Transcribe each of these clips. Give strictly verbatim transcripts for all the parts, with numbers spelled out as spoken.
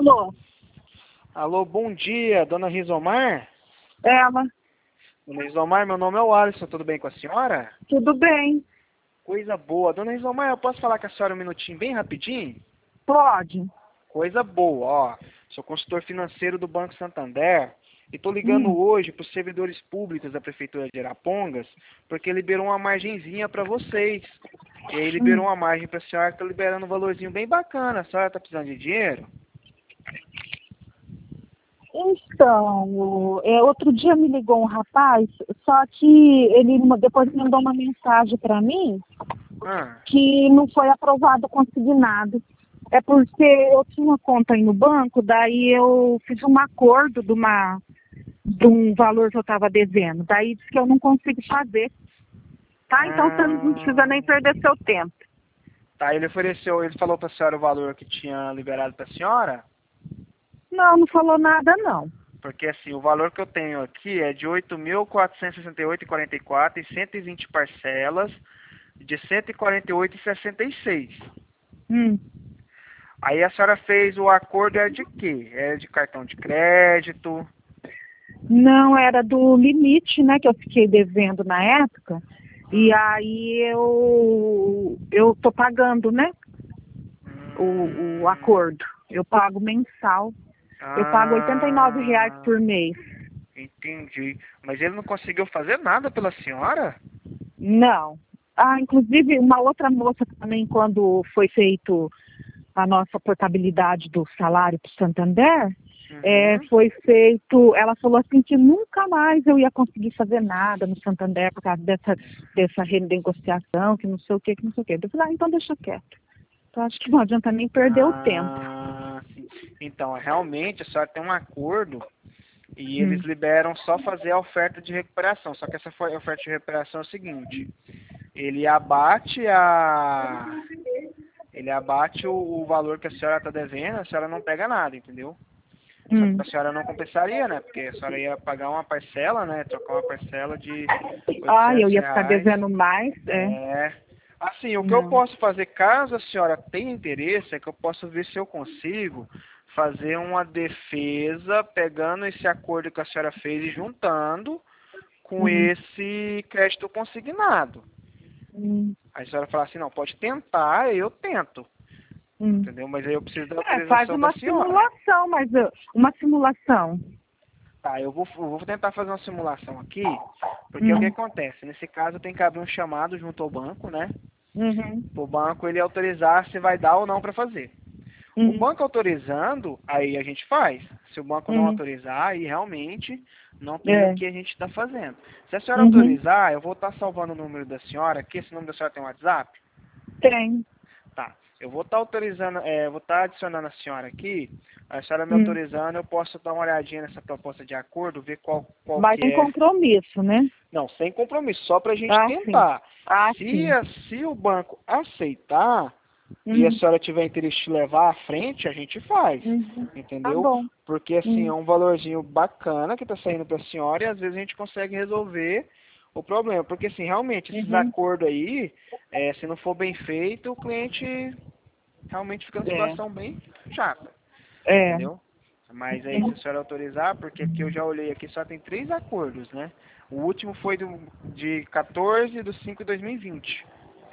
Alô? Alô, bom dia, dona Rizomar? Ela? Dona Rizomar, meu nome é o Alisson, tudo bem com a senhora? Tudo bem? Coisa boa. Dona Rizomar, eu posso falar com a senhora um minutinho bem rapidinho? Pode. Coisa boa, ó. Sou consultor financeiro do Banco Santander e tô ligando Hum. hoje para os servidores públicos da Prefeitura de Arapongas porque liberou uma margenzinha para vocês. E aí liberou Hum. uma margem para a senhora que tá liberando um valorzinho bem bacana. A senhora tá precisando de dinheiro? Então, o- é, outro dia me ligou um rapaz, só que ele ma- depois mandou uma mensagem para mim Ah, que não foi aprovado o consignado. É porque eu tinha uma conta aí no banco, daí eu fiz um acordo de, uma, de um valor que eu estava devendo. Daí disse que eu não consigo fazer. Tá, então você não precisa ah, nem perder seu tempo. tá, ele ofereceu, ele falou para a senhora o valor que tinha liberado para a senhora? Não, não falou nada não. Porque assim, o valor que eu tenho aqui é de oito mil quatrocentos e sessenta e oito vírgula quarenta e quatro e cento e vinte parcelas de cento e quarenta e oito vírgula sessenta e seis. Hum. Aí a senhora fez o acordo é de quê? É de cartão de crédito? Não, era do limite, né, que eu fiquei devendo na época. E Hum. aí eu eu tô pagando, né, o, o Hum, acordo. Eu pago mensal. Eu pago oitenta e nove reais ah, por mês. entendi. Mas ele não conseguiu fazer nada pela senhora? Não. Ah, inclusive uma outra moça também, quando foi feito a nossa portabilidade do salário para o Santander, é, Uhum. foi feito, ela falou assim que nunca mais eu ia conseguir fazer nada no Santander por causa dessa, dessa renegociação, que não sei o que, que não sei o que. Eu falei, ah, então deixa quieto. Então acho que não adianta nem perder o tempo. Ah, sim. Então, realmente a senhora tem um acordo e eles Hum. liberam só fazer a oferta de recuperação. Só que essa fo- oferta de recuperação é o seguinte, ele abate a ele abate o, o valor que a senhora está devendo, a senhora não pega nada, entendeu? Só que Hum. a senhora não compensaria, né? Porque a senhora ia pagar uma parcela, né? Trocar uma parcela de Ah, eu oitocentos ia ficar reais. devendo mais, é. É. Assim, o que eu Não. posso fazer, caso a senhora tenha interesse, é que eu posso ver se eu consigo fazer uma defesa pegando esse acordo que a senhora fez e juntando com Hum. esse crédito consignado. Hum. Aí a senhora fala assim, não, pode tentar, eu tento, Hum. entendeu? Mas aí eu preciso da É, faz autorização da uma senhora. simulação, mas uh, uma simulação. Tá, eu vou, eu vou tentar fazer uma simulação aqui, porque o que Hum. acontece? Nesse caso tem que abrir um chamado junto ao banco, né? Uhum. Para o banco ele autorizar se vai dar ou não para fazer. O Uhum. banco autorizando, aí a gente faz. Se o banco não Uhum. autorizar, aí realmente não tem o É. que a gente está fazendo. Se a senhora Uhum. autorizar, eu vou estar salvando o número da senhora aqui. Esse número da senhora tem um WhatsApp? Tem. Tá. Eu vou estar autorizando, é, vou estar adicionando a senhora aqui. A senhora me Hum. autorizando, eu posso dar uma olhadinha nessa proposta de acordo, ver qual, qual Mas que tem é. compromisso, né? Não, sem compromisso, só para a gente Ah, sim. tentar. Ah, Se, sim. a- se o banco aceitar e a Uhum. senhora tiver interesse de levar à frente, a gente faz, Uhum. Tá entendeu? bom. Porque assim, é Hum. um valorzinho bacana que está saindo para a senhora e às vezes a gente consegue resolver o problema. Porque assim, realmente, esses Uhum. acordos aí, é, se não for bem feito, o cliente realmente fica numa É. situação bem chata, É. entendeu? Mas aí, se a senhora autorizar, porque aqui eu já olhei aqui, só tem três acordos, né? O último foi do, de quatorze de cinco de dois mil e vinte,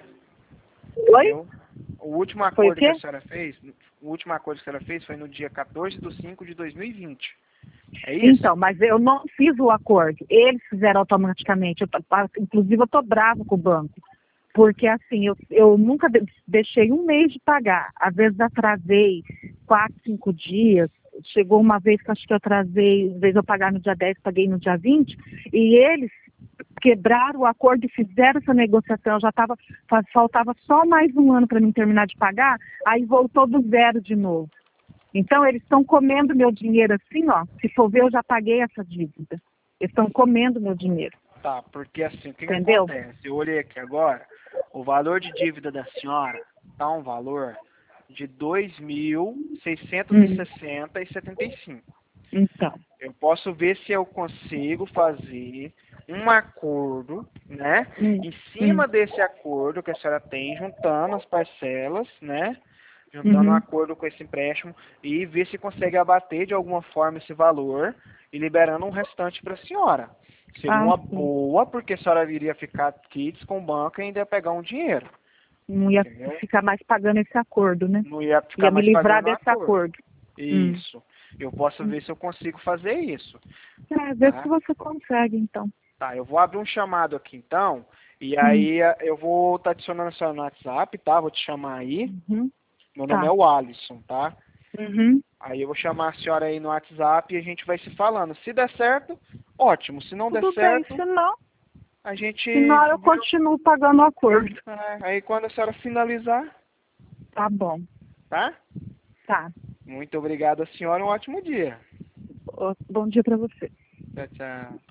Oi? entendeu? O último Foi o acordo que a quê? senhora fez, o último acordo que a senhora fez foi no dia quatorze de cinco de dois mil e vinte. É isso? Então, mas eu não fiz o acordo. Eles fizeram automaticamente. Eu, tô- ah, inclusive, eu tô bravo com o banco. Porque, assim, eu, eu nunca de- deixei um mês de pagar. Às vezes atrasei quatro, cinco dias. Chegou uma vez que acho que eu atrasei, em vez de eu pagar no dia dez, paguei no dia vinte. E eles quebraram o acordo e fizeram essa negociação. Eu já estava, faltava só mais um ano para mim terminar de pagar, aí voltou do zero de novo. Então, eles estão comendo meu dinheiro assim, ó. Se for ver, eu já paguei essa dívida. Eles estão comendo meu dinheiro, Tá, porque assim, o que que entendeu? acontece? Eu olhei aqui agora, o valor de dívida da senhora tá um valor de dois mil seiscentos e Hum. sessenta e setenta e cinco. Então. Eu posso ver se eu consigo fazer um acordo, né? Hum. Em Hum. cima desse acordo que a senhora tem, juntando as parcelas, né? juntando um Uhum. acordo com esse empréstimo e ver se consegue abater de alguma forma esse valor e liberando um restante para a senhora. Seria Ah, uma sim. boa, porque a senhora iria ficar quites com o banco e ainda ia pegar um dinheiro, Não ia entendeu? ficar mais pagando esse acordo, né? Não ia Ia ficar me mais livrar pagando o desse acordo. acordo. Hum. Isso. Eu posso ver se eu consigo fazer isso, É, vê se tá? você consegue, então. Tá, eu vou abrir um chamado aqui então, e Hum. aí eh, eu vou estar adicionando a senhora no WhatsApp, tá? Vou te chamar aí. Uhum. Meu nome é Tá. o Alisson, tá? Uhum. Aí eu vou chamar a senhora aí no WhatsApp e a gente vai se falando. Se der certo, ótimo. Se não der Tudo bem, certo, se não, a gente se não eu vê. continuo pagando o acordo. É, aí quando a senhora finalizar, Tá bom. tá? Tá. Muito obrigado, a senhora. Um ótimo dia. Ó, bom dia pra você. Tchau, tchau.